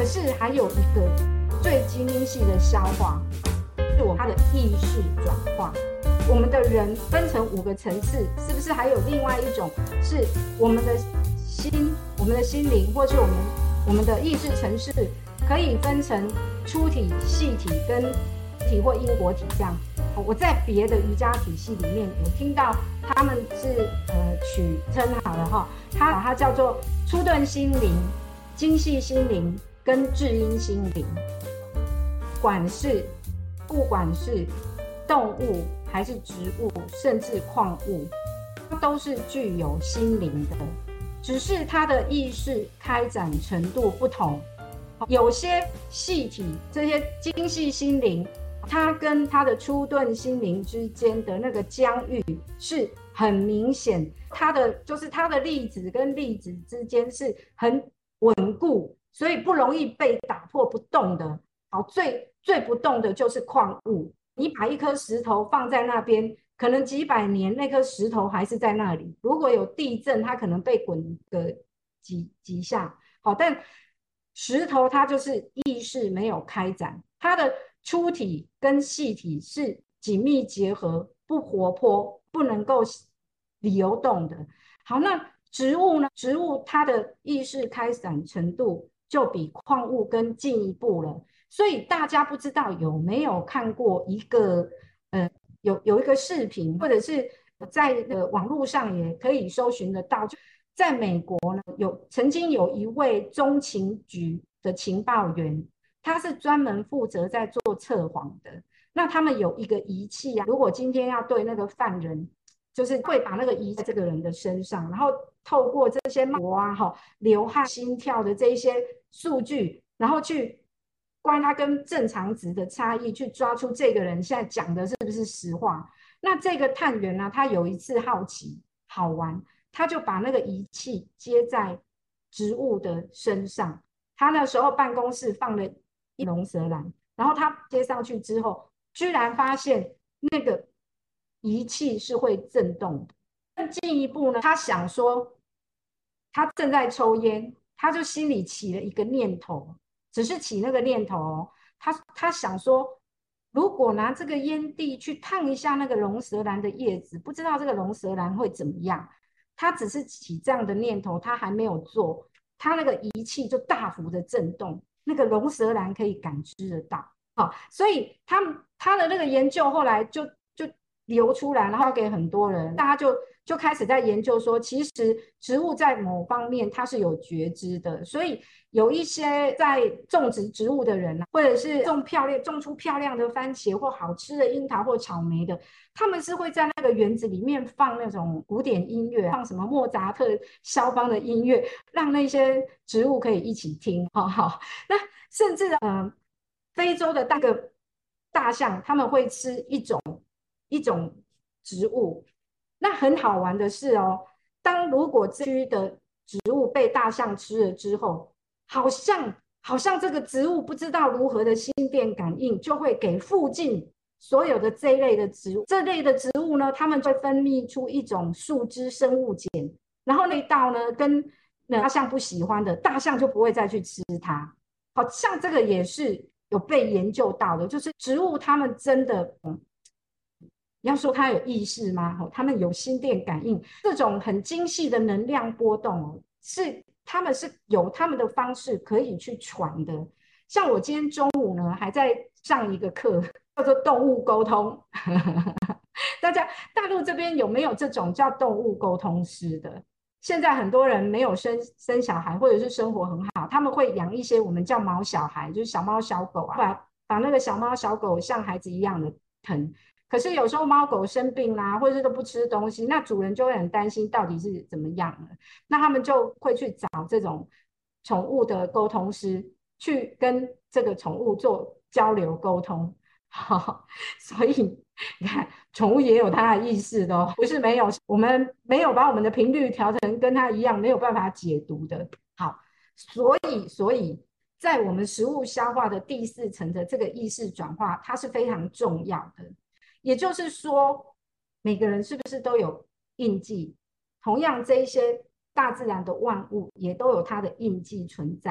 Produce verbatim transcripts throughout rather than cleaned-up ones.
是还有一个最精细的消化，是我们它的意识转化。我们的人分成五个层次，是不是还有另外一种是我们的心、我们的心灵，或是我们我们的意识层次，可以分成粗体、细体跟体或因果体这样。我在别的瑜伽体系里面有听到他们是呃取称好了哈，它把它叫做粗钝心灵、精细心灵跟至阴心灵。管是不管是动物还是植物，甚至矿物，它都是具有心灵的，只是它的意识开展程度不同。有些细体，这些精细心灵，它跟它的粗钝心灵之间的那个疆域是很明显，它的就是它的粒子跟粒子之间是很稳固，所以不容易被打破不动的。好，最最不动的就是矿物。你把一颗石头放在那边，可能几百年，那颗石头还是在那里。如果有地震，它可能被滚个几几下。好，但石头它就是意识没有开展，它的粗体跟细体是紧密结合，不活泼，不能够流动的。好，那植物呢？植物它的意识开展程度就比矿物更进一步了。所以大家不知道有没有看过一个呃有有一个视频，或者是在呃网络上也可以搜寻得到。在美国呢，有曾经有一位中情局的情报员，他是专门负责在做测谎的。那他们有一个仪器啊，如果今天要对那个犯人，就是会把那个仪在这个人的身上，然后透过这些脉搏啊、流汗、心跳的这些数据，然后去观它跟正常值的差异，去抓出这个人现在讲的是不是实话。那这个探员呢、啊，他有一次好奇好玩，他就把那个仪器接在植物的身上。他那时候办公室放了一龙舌兰，然后他接上去之后，居然发现那个仪器是会震动的。更进一步呢，他想说，他正在抽烟，他就心里起了一个念头，只是起那个念头哦。他他想说，如果拿这个烟蒂去烫一下那个龙舌兰的叶子，不知道这个龙舌兰会怎么样。他只是起这样的念头，他还没有做，他那个仪器就大幅的震动，那个龙舌兰可以感知得到。好，所以他他的那个研究后来就就流出来，然后给很多人，大家就就开始在研究说，其实植物在某方面它是有觉知的，所以有一些在种植植物的人，或者是种漂亮种出漂亮的番茄或好吃的樱桃或草莓的，他们是会在那个园子里面放那种古典音乐，放什么莫扎特、肖邦的音乐，让那些植物可以一起听。好好，那甚至呃，非洲的那个大象，他们会吃一种一种植物。那很好玩的是哦，当如果这区的植物被大象吃了之后，好像好像这个植物不知道如何的心电感应，就会给附近所有的这一类的植物，这类的植物呢，它们会分泌出一种树脂生物碱，然后那道呢跟大象不喜欢的，大象就不会再去吃它。好像这个也是有被研究到的，就是植物它们真的，嗯，要说它有意识吗？哦，它们有心电感应，这种很精细的能量波动哦，是他们是有他们的方式可以去传的。像我今天中午呢，还在上一个课，叫做动物沟通。大家大陆这边有没有这种叫动物沟通师的？现在很多人没有生生小孩，或者是生活很好，他们会养一些我们叫毛小孩，就是小猫小狗啊，把把那个小猫小狗像孩子一样的疼。可是有时候猫狗生病啦、啊，或者是都不吃东西，那主人就会很担心到底是怎么样了。那他们就会去找这种宠物的沟通师，去跟这个宠物做交流沟通。好，所以你看，宠物也有它的意识的哦，不是没有，我们没有把我们的频率调成跟它一样，没有办法解读的。好，所以所以在我们食物消化的第四层的这个意识转化，它是非常重要的。也就是说，每个人是不是都有印记？同样，这一些大自然的万物也都有它的印记存在。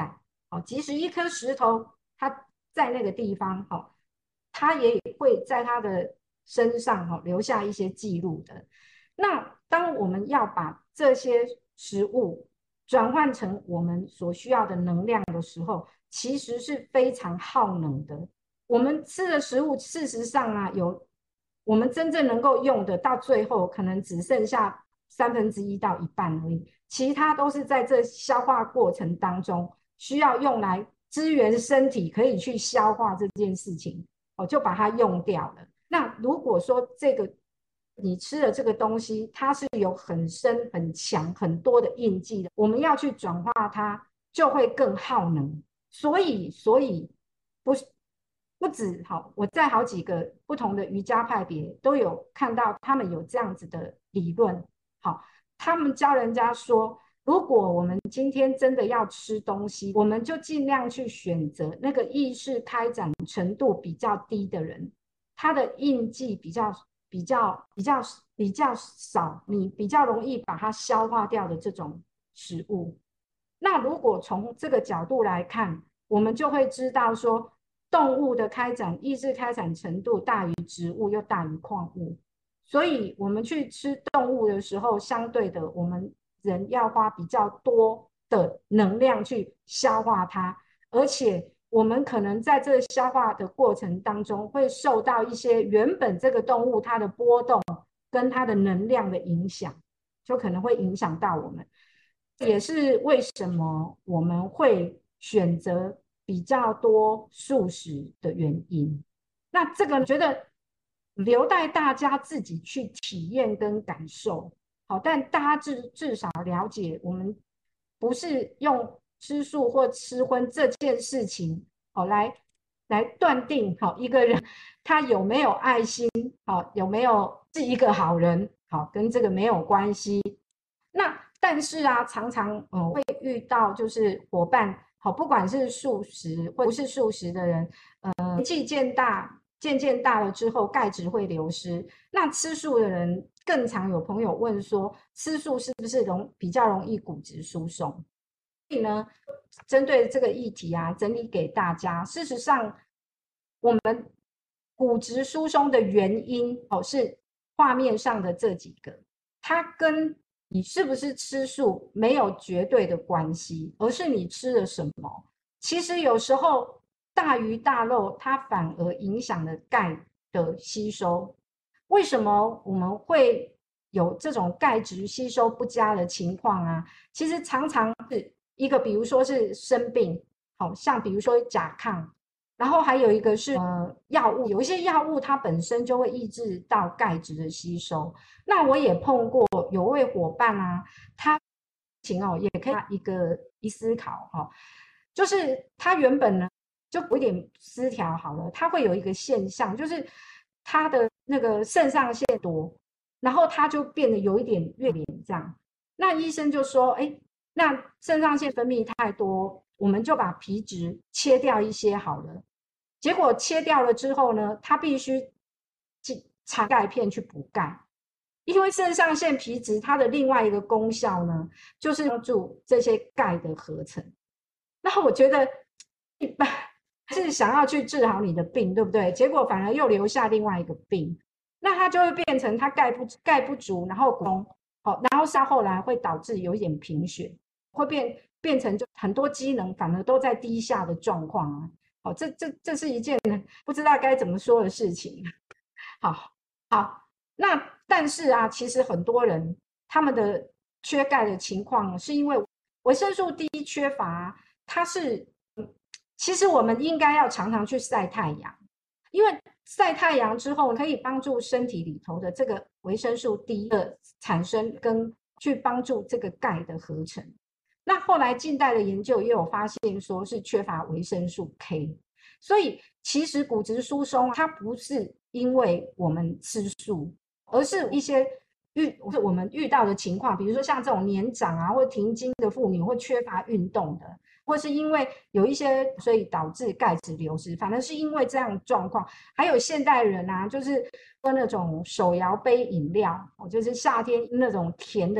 好，即使一颗石头它在那个地方，好，它也会在它的身上好留下一些记录的。那当我们要把这些食物转换成我们所需要的能量的时候，其实是非常耗能的。我们吃的食物，事实上啊，有我们真正能够用的，到最后可能只剩下三分之一到一半而已，其他都是在这消化过程当中需要用来支援身体可以去消化这件事情，我就把它用掉了。那如果说这个你吃的这个东西，它是有很深、很强、很多的印记的，我们要去转化它，就会更耗能。所以，所以不是不止好，我在好几个不同的瑜伽派别都有看到，他们有这样子的理论。好，他们教人家说，如果我们今天真的要吃东西，我们就尽量去选择那个意识开展程度比较低的人，他的印记比较比较比较比较少，你比较容易把它消化掉的这种食物。那如果从这个角度来看，我们就会知道说，动物的开展意识开展程度大于植物，又大于矿物。所以我们去吃动物的时候，相对的，我们人要花比较多的能量去消化它，而且我们可能在这消化的过程当中，会受到一些原本这个动物它的波动跟它的能量的影响，就可能会影响到我们。也是为什么我们会选择比较多素食的原因。那这个觉得留待大家自己去体验跟感受。好，但大家至至少了解，我们不是用吃素或吃荤这件事情，好来来断定好一个人他有没有爱心，好有没有是一个好人，好跟这个没有关系。那但是啊，常常嗯会遇到就是伙伴，好不管是素食或不是素食的人，呃年纪渐大渐渐大了之后，钙质会流失。那吃素的人更常有朋友问说，吃素是不是容比较容易骨质疏松？所以呢，针对这个议题啊，整理给大家。事实上，我们骨质疏松的原因哦是画面上的这几个，它跟你是不是吃素没有绝对的关系，而是你吃了什么。其实有时候大鱼大肉它反而影响了钙的吸收。为什么我们会有这种钙质吸收不佳的情况啊？其实常常是一个，比如说是生病，好像比如说甲亢，然后还有一个是呃药物，有一些药物它本身就会抑制到钙质的吸收。那我也碰过有位伙伴啊，他情哦也可以一个一思考哈、哦，就是他原本呢就有一点失调好了，他会有一个现象，就是他的那个肾上腺多，然后他就变得有一点月脸这样。那医生就说，哎，那肾上腺分泌太多，我们就把皮质切掉一些好了。结果切掉了之后呢，他必须插钙片去补钙，因为肾上腺皮质它的另外一个功效呢，就是帮助这些钙的合成。那我觉得一般是想要去治好你的病，对不对？结果反而又留下另外一个病，那它就会变成它钙不钙不足，然后功好，然后到后来会导致有一点贫血，会变变成就很多机能反而都在低下的状况啊。好，这这这是一件不知道该怎么说的事情。好，好，那但是啊，其实很多人他们的缺钙的情况，是因为维生素 D 缺乏，它是，其实我们应该要常常去晒太阳，因为晒太阳之后可以帮助身体里头的这个维生素 D 的产生，跟去帮助这个钙的合成。那后来近代的研究也有发现，说是缺乏维生素 K， 所以其实骨质疏松它不是因为我们吃素，而是一些遇我们遇到的情况，比如说像这种年长啊或停经的妇女，或缺乏运动的，或是因为有一些所以导致钙质流失，反正是因为这样的状况。还有现代人啊，就是喝那种手摇杯饮料，就是夏天那种甜的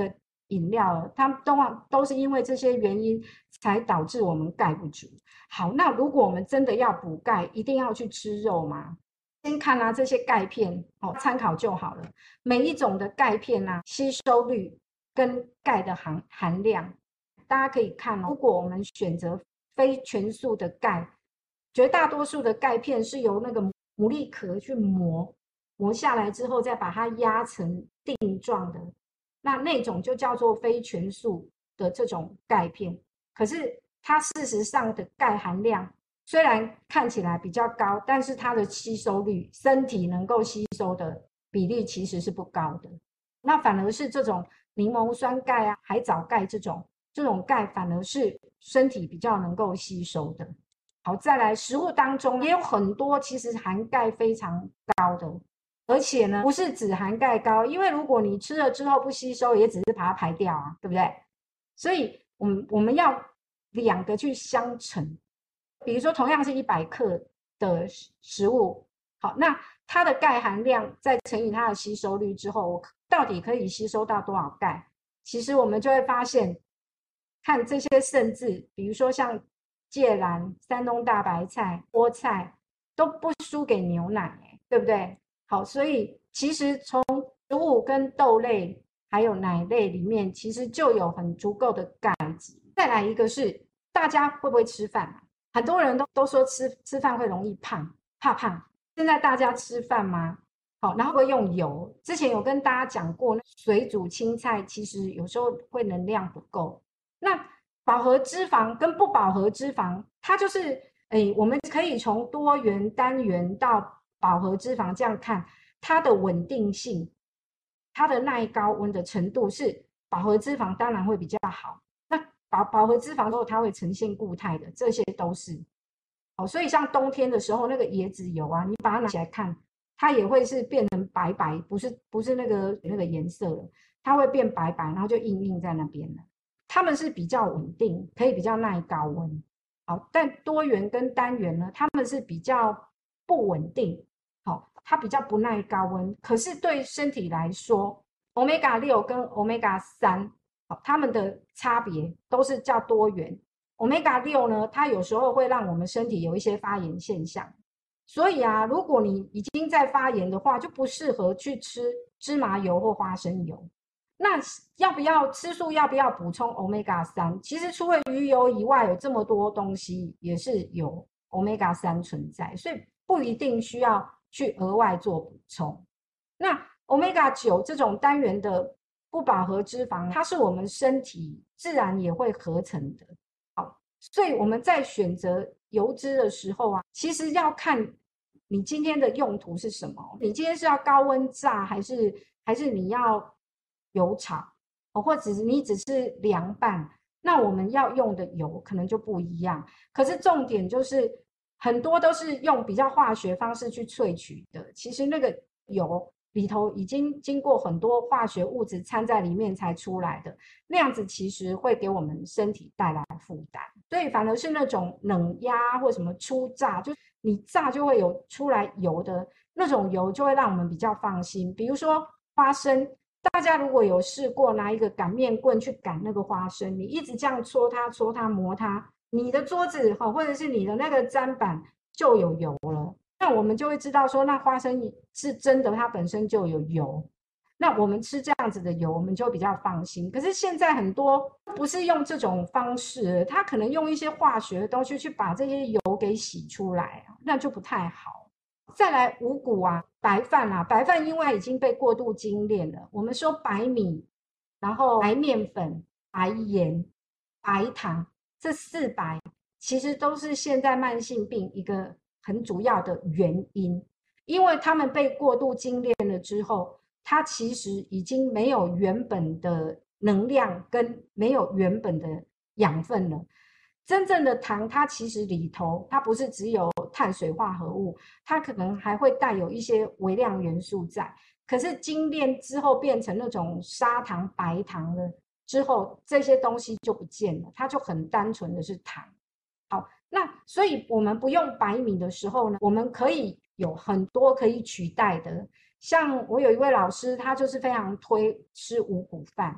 饮料了，它们都都是因为这些原因才导致我们钙不足。好，那如果我们真的要补钙，一定要去吃肉吗？先看啊，这些钙片哦，参考就好了。每一种的钙片啊，吸收率跟钙的含含量，大家可以看哦。如果我们选择非全素的钙，绝大多数的钙片是由那个牡蛎壳去磨，磨下来之后再把它压成锭状的，那那种就叫做非全素的这种钙片。可是它事实上的钙含量虽然看起来比较高，但是它的吸收率，身体能够吸收的比例其实是不高的。那反而是这种柠檬酸钙啊、海藻钙这种这种钙，反而是身体比较能够吸收的。好，再来，食物当中也有很多其实含钙非常高的，而且呢，不是只含钙高，因为如果你吃了之后不吸收，也只是把它排掉啊，对不对？所以我们我们要两个去相乘。比如说同样是一百克的食物，好，那它的钙含量再乘以它的吸收率之后，我到底可以吸收到多少钙？其实我们就会发现，看这些甚至比如说像芥蓝、山东大白菜、菠菜都不输给牛奶，对不对？好，所以其实从植物跟豆类还有奶类里面，其实就有很足够的钙质。再来一个是大家会不会吃饭啊？很多人都都说吃吃饭会容易胖，怕胖。现在大家吃饭吗？好，然后会用油。之前有跟大家讲过，水煮青菜其实有时候会能量不够。那饱和脂肪跟不饱和脂肪，它就是，哎，我们可以从多元、单元到饱和脂肪这样看，它的稳定性，它的耐高温的程度是饱和脂肪当然会比较好。那饱饱和脂肪之后，它会呈现固态的，这些都是。哦，所以像冬天的时候，那个椰子油啊，你把它拿起来看，它也会是变成白白，不是不是那个那个颜色了，它会变白白，然后就硬硬在那边了。它们是比较稳定，可以比较耐高温。好，但多元跟单元呢，它们是比较不稳定。好，它比较不耐高温，可是对身体来说 ，omega 六跟 omega 三，好，它们的差别都是叫多元。omega 六呢，它有时候会让我们身体有一些发炎现象，所以啊，如果你已经在发炎的话，就不适合去吃芝麻油或花生油。那要不要吃素？要不要补充 omega 三？其实除了鱼油以外，有这么多东西也是有 omega 三存在，所以不一定需要去额外做补充。那 omega 九这种单元的不饱和脂肪，它是我们身体自然也会合成的。好，所以我们在选择油脂的时候啊，其实要看你今天的用途是什么。你今天是要高温炸，还是还是你要油炒，或者是你只是凉拌，那我们要用的油可能就不一样。可是重点就是很多都是用比较化学方式去萃取的，其实那个油里头已经经过很多化学物质掺在里面才出来的，那样子其实会给我们身体带来负担。所以反而是那种冷压或什么初榨，就你榨就会有出来油的那种油，就会让我们比较放心。比如说花生，大家如果有试过拿一个擀面棍去擀那个花生，你一直这样搓它搓它磨它，你的桌子或者是你的那个砧板就有油了。那我们就会知道说，那花生是真的，它本身就有油。那我们吃这样子的油，我们就比较放心。可是现在很多不是用这种方式，它可能用一些化学的东西去把这些油给洗出来，那就不太好。再来五谷啊，白饭啊，白饭因为已经被过度精炼了，我们说白米，然后白面粉、白盐、白糖，这四白其实都是现在慢性病一个很主要的原因，因为它们被过度精炼了之后，它其实已经没有原本的能量跟没有原本的养分了。真正的糖，它其实里头它不是只有碳水化合物，它可能还会带有一些微量元素在。可是精炼之后变成那种砂糖、白糖了之后，这些东西就不见了，它就很单纯的是糖。好，那所以我们不用白米的时候呢，我们可以有很多可以取代的。像我有一位老师，他就是非常推吃五谷饭。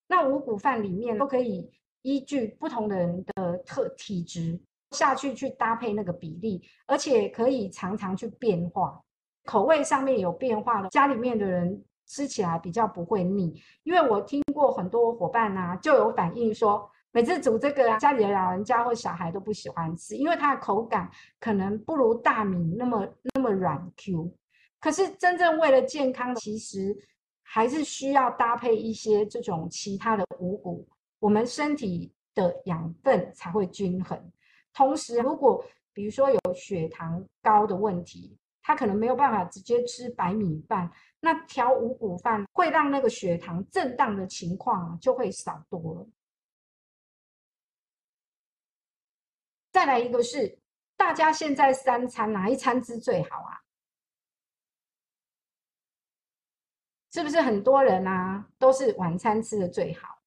那五谷饭里面都可以依据不同的人的特体质下去去搭配那个比例，而且可以常常去变化，口味上面有变化的，家里面的人吃起来比较不会腻。因为我听过很多伙伴啊就有反映说，每次煮这个啊，家里的老人家或小孩都不喜欢吃，因为它的口感可能不如大米那么那么软 Q。可是真正为了健康，其实还是需要搭配一些这种其他的五谷，我们身体的养分才会均衡。同时，如果比如说有血糖高的问题，他可能没有办法直接吃白米饭，那调五谷饭会让那个血糖震荡的情况就会少多了。再来一个是，大家现在三餐哪一餐吃最好啊？是不是很多人啊都是晚餐吃的最好？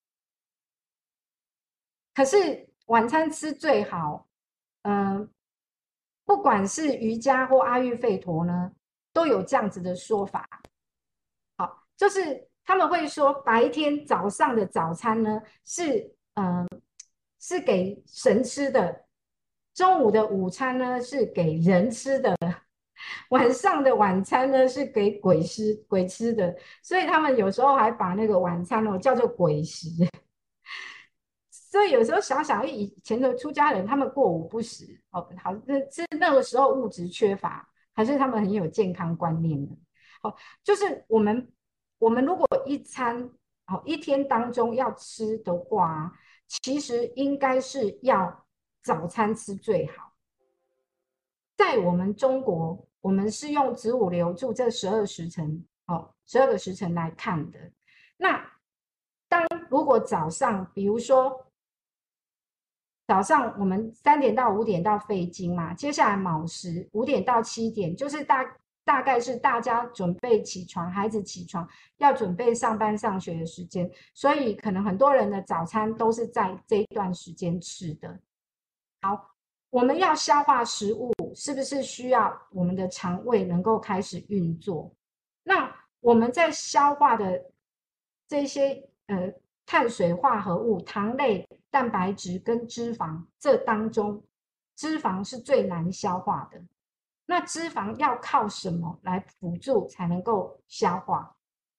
可是晚餐吃最好，嗯、呃，不管是瑜伽或阿育吠陀呢，都有这样子的说法。好，就是他们会说，白天早上的早餐呢是嗯、呃、是给神吃的，中午的午餐呢是给人吃的，晚上的晚餐呢是给鬼吃鬼吃的，所以他们有时候还把那个晚餐哦叫做鬼食。所以有时候想想，以前的出家人他们过午不食，哦，好，那是那个时候物质缺乏，还是他们很有健康观念呢？哦，就是我们我们如果一餐哦一天当中要吃的话，其实应该是要早餐吃最好。在我们中国，我们是用子午流注这十二时辰，哦，十二个时辰来看的。那当如果早上，比如说早上我们三点到五点到肺经嘛，接下来卯时五点到七点，就是大大概是大家准备起床，孩子起床要准备上班上学的时间，所以可能很多人的早餐都是在这一段时间吃的。好，我们要消化食物，是不是需要我们的肠胃能够开始运作？那我们在消化的这些呃碳水化合物、糖类、蛋白质跟脂肪这当中，脂肪是最难消化的。那脂肪要靠什么来辅助才能够消化？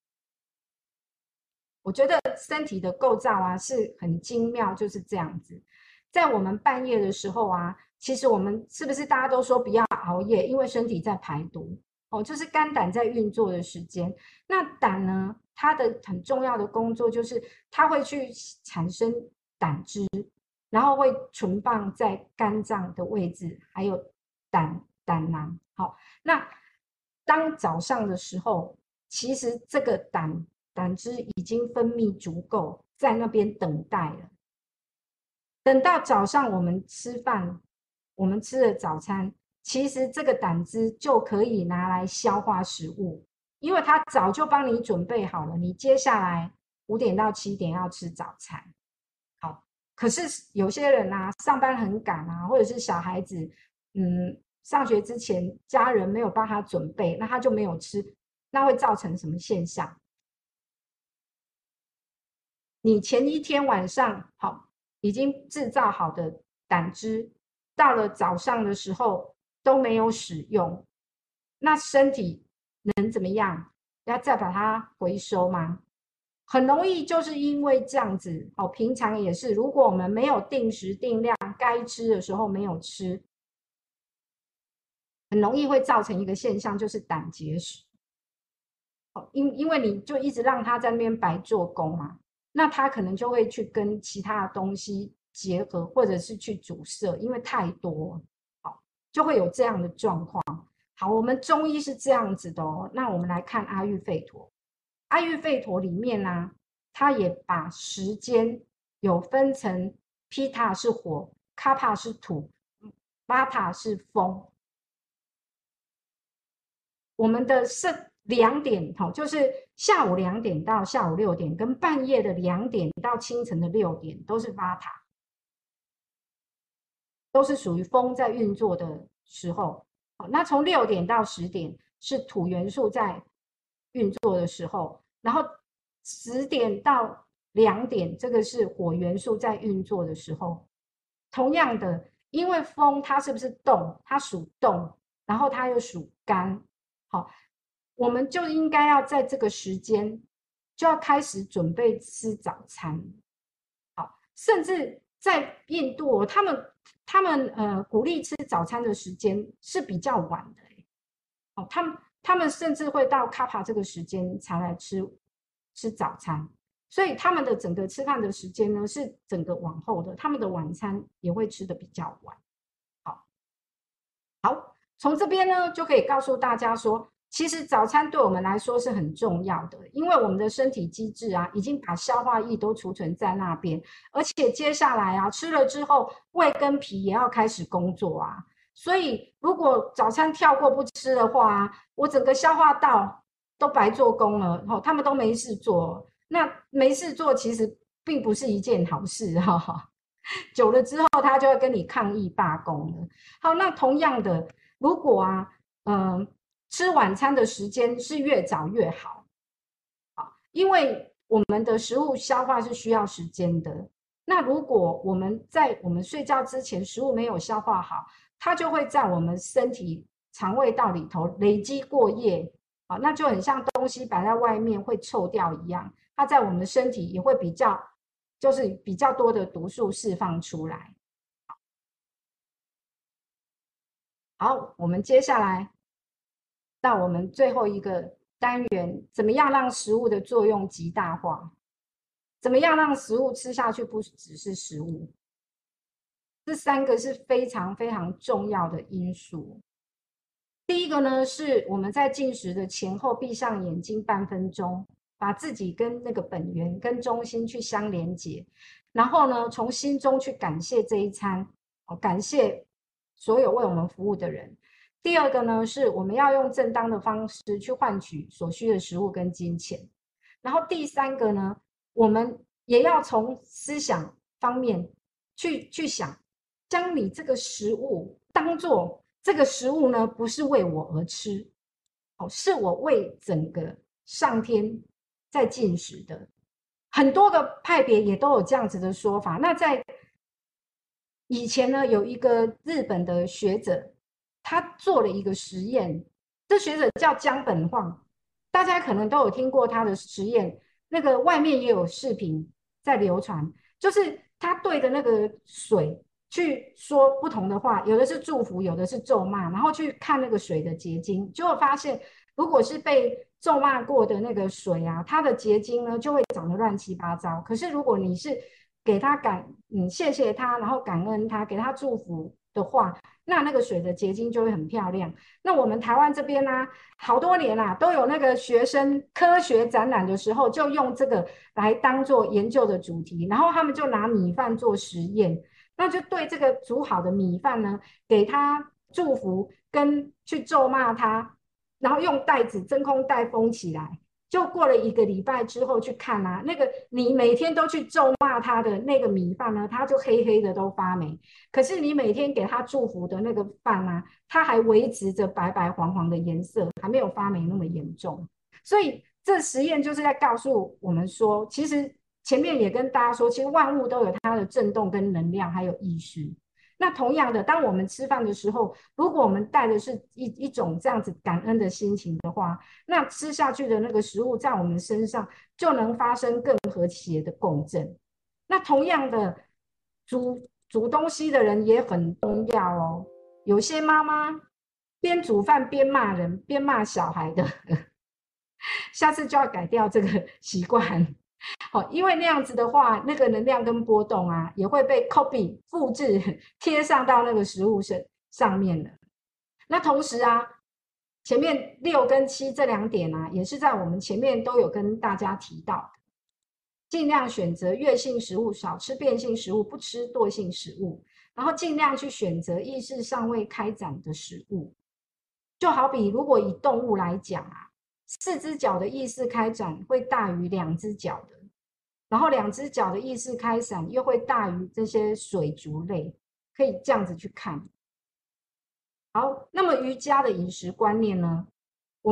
我觉得身体的构造啊是很精妙，就是这样子。在我们半夜的时候啊，其实我们是不是大家都说不要熬夜，因为身体在排毒哦，就是肝胆在运作的时间。那胆呢，它的很重要的工作就是它会去产生胆汁，然后会存放在肝脏的位置，还有胆胆囊。好，那当早上的时候，其实这个胆胆汁已经分泌足够，在那边等待了。等到早上我们吃饭，我们吃了早餐，其实这个胆汁就可以拿来消化食物，因为它早就帮你准备好了。你接下来五点到七点要吃早餐，好。可是有些人啊，上班很赶啊，或者是小孩子，嗯，上学之前家人没有帮他准备，那他就没有吃，那会造成什么现象？你前一天晚上好已经制造好的胆汁，到了早上的时候都没有使用，那身体能怎么样？要再把它回收吗？很容易就是因为这样子，哦，平常也是，如果我们没有定时定量，该吃的时候没有吃，很容易会造成一个现象，就是胆结石。因因为你就一直让它在那边白做工嘛，那它可能就会去跟其他的东西结合，或者是去阻塞，因为太多，好，就会有这样的状况。好，我们中医是这样子的哦。那我们来看阿育吠陀，阿育吠陀里面呢、啊，它也把时间有分成 Pitta 是火 ，Kapha 是土 ，Vata 是风。我们的是两点，哈，就是下午两点到下午六点，跟半夜的两点到清晨的六点，都是 Vata， 都是属于风在运作的时候。好，那从六点到十点是土元素在运作的时候，然后十点到两点，这个是火元素在运作的时候。同样的，因为风它是不是动？它属动，然后它又属干，好，我们就应该要在这个时间就要开始准备吃早餐。好，甚至在印度、哦，他们他们呃鼓励吃早餐的时间是比较晚的。哦，他们他们甚至会到卡帕这个时间才来吃吃早餐，所以他们的整个吃饭的时间呢是整个往后的，他们的晚餐也会吃的比较晚。好，好，从这边呢就可以告诉大家说，其实早餐对我们来说是很重要的，因为我们的身体机制啊，已经把消化液都储存在那边，而且接下来啊吃了之后，胃跟脾也要开始工作啊。所以，如果早餐跳过不吃的话，我整个消化道都白做工了，哦，他们都没事做。那没事做其实并不是一件好事，哈、哦。久了之后，他就会跟你抗议罢工了。好，那同样的，如果啊，嗯、呃，吃晚餐的时间是越早越好，啊，因为我们的食物消化是需要时间的。那如果我们在我们睡觉之前食物没有消化好，它就会在我们身体肠胃道里头累积过夜，啊，那就很像东西摆在外面会臭掉一样，它在我们身体也会比较，就是比较多的毒素释放出来。好，我们接下来到我们最后一个单元，怎么样让食物的作用极大化？怎么样让食物吃下去不只是食物？这三个是非常非常重要的因素。第一个呢，是我们在进食的前后闭上眼睛半分钟，把自己跟那个本源、跟中心去相连接，然后呢，从心中去感谢这一餐，感谢所有为我们服务的人。第二个呢，是我们要用正当的方式去换取所需的食物跟金钱。然后第三个呢，我们也要从思想方面去去想，将你这个食物当做这个食物呢，不是为我而吃，哦，是我为整个上天在进食的。很多个派别也都有这样子的说法。那在以前呢，有一个日本的学者，他做了一个实验，这学者叫江本晃，大家可能都有听过他的实验，那个外面也有视频在流传，就是他对着那个水去说不同的话，有的是祝福，有的是咒骂，然后去看那个水的结晶，结果发现，如果是被咒骂过的那个水啊，它的结晶呢就会长得乱七八糟。可是如果你是给他感，嗯，谢谢他，然后感恩他，给他祝福的话，那那个水的结晶就会很漂亮。那我们台湾这边呢、啊，好多年啦、啊，都有那个学生科学展览的时候，就用这个来当做研究的主题，然后他们就拿米饭做实验，那就对这个煮好的米饭呢，给他祝福跟去咒骂他，然后用袋子真空袋封起来。就过了一个礼拜之后去看啊，那个你每天都去咒骂他的那个米饭呢，它就黑黑的都发霉。可是你每天给他祝福的那个饭啊，它还维持着白白黄黄的颜色，还没有发霉那么严重。所以这实验就是在告诉我们说，其实前面也跟大家说，其实万物都有它的振动跟能量，还有意识。那同样的，当我们吃饭的时候，如果我们带的是一一种这样子感恩的心情的话，那吃下去的那个食物在我们身上就能发生更和谐的共振。那同样的，煮煮东西的人也很重要哦。有些妈妈边煮饭边骂人，边骂小孩的，下次就要改掉这个习惯。好，因为那样子的话，那个能量跟波动啊，也会被 copy 复制贴上到那个食物上上面了。那同时啊，前面六跟七这两点啊，也是在我们前面都有跟大家提到，尽量选择悦性食物，少吃变性食物，不吃惰性食物，然后尽量去选择意识尚未开展的食物。就好比如果以动物来讲啊，四只脚的意识开展会大于两只脚的。然后两只脚的意识开展又会大于这些水族类，可以这样子去看。好，那么瑜伽的饮食观念呢？我们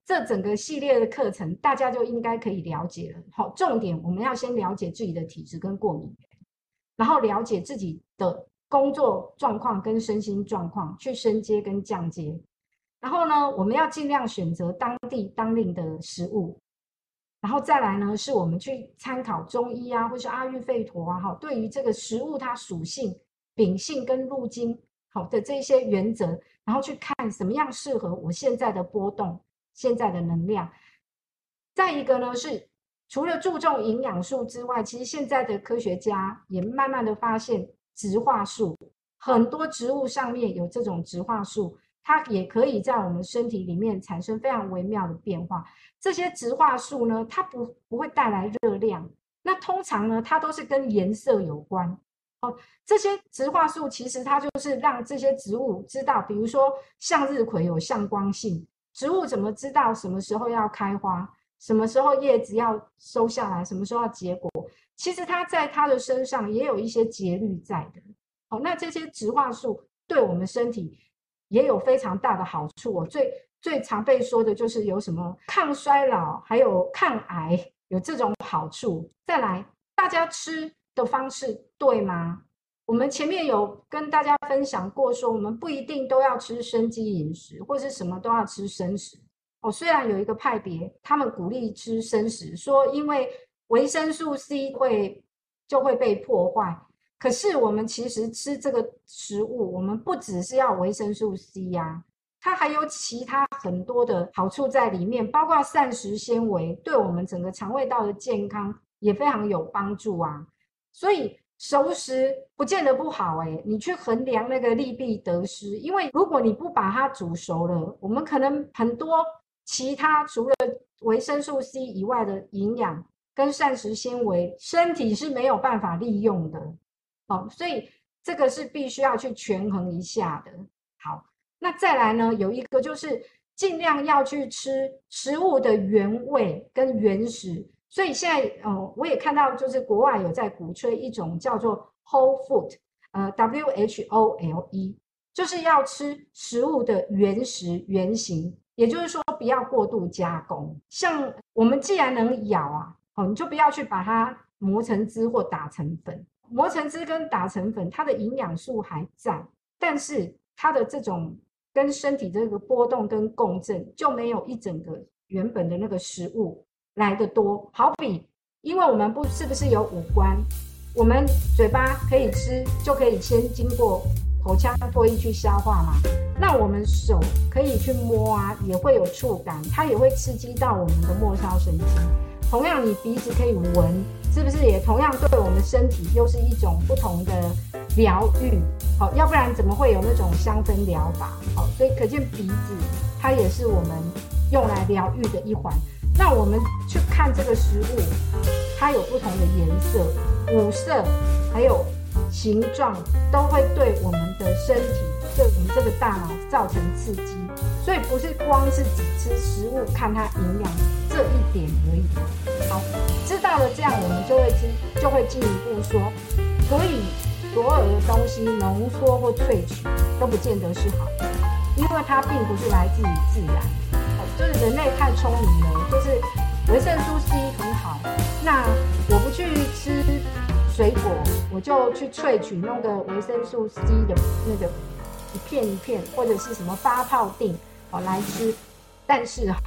这整个系列的课程大家就应该可以了解了。好，重点我们要先了解自己的体质跟过敏源，然后了解自己的工作状况跟身心状况，去升阶跟降阶。然后呢，我们要尽量选择当地当令的食物。然后再来呢，是我们去参考中医啊，或是阿育吠陀啊，对于这个食物它属性、秉性跟路径好的这些原则，然后去看什么样适合我现在的波动、现在的能量。再一个呢，是除了注重营养素之外，其实现在的科学家也慢慢的发现植化素，很多植物上面有这种植化素，它也可以在我们身体里面产生非常微妙的变化。这些植化素呢，它不不会带来热量，那通常呢，它都是跟颜色有关。哦，这些植化素其实它就是让这些植物知道，比如说向日葵有向光性，植物怎么知道什么时候要开花，什么时候叶子要收下来，什么时候要结果，其实它在它的身上也有一些节律在的。哦，那这些植化素对我们身体也有非常大的好处哦。最最常被说的就是有什么抗衰老，还有抗癌，有这种好处。再来，大家吃的方式对吗？我们前面有跟大家分享过说，我们不一定都要吃生机饮食，或是什么都要吃生食。哦，虽然有一个派别，他们鼓励吃生食，说因为维生素 C 会就会被破坏。可是我们其实吃这个食物，我们不只是要维生素 C 呀、啊，它还有其他很多的好处在里面，包括膳食纤维，对我们整个肠胃道的健康也非常有帮助啊。所以熟食不见得不好哎，你去衡量那个利弊得失，因为如果你不把它煮熟了，我们可能很多其他除了维生素 C 以外的营养跟膳食纤维，身体是没有办法利用的。哦，所以这个是必须要去权衡一下的。好，那再来呢，有一个就是尽量要去吃食物的原味跟原始。所以现在呃，我也看到就是国外有在鼓吹一种叫做 Whole Food， 呃 W H O L E， 就是要吃食物的原食原形，也就是说不要过度加工。像我们既然能咬啊，哦，你就不要去把它磨成汁或打成粉。磨成汁跟打成粉，它的营养素还在，但是它的这种跟身体这个波动跟共振就没有一整个原本的那个食物来得多。好比，因为我们不是不是有五官，我们嘴巴可以吃，就可以先经过口腔唾液去消化嘛。那我们手可以去摸啊，也会有触感，它也会刺激到我们的末梢神经。同样，你鼻子可以闻。是不是也同样对我们身体又是一种不同的疗愈？好，要不然怎么会有那种香氛疗法？好，所以可见鼻子它也是我们用来疗愈的一环。那我们去看这个食物，它有不同的颜色、五色，还有形状，都会对我们的身体、对我们这个大脑造成刺激。所以不是光是只吃食物看它营养这一点而已。好，知道了这样，我们就会知就会进一步说，所以所有的东西浓缩或萃取都不见得是好的，因为它并不是来自于自然。哦，就是人类太聪明了，就是维生素 C 很好，那我不去吃水果，我就去萃取那个维生素 C 的那个一片一片，或者是什么发泡锭哦来吃，但是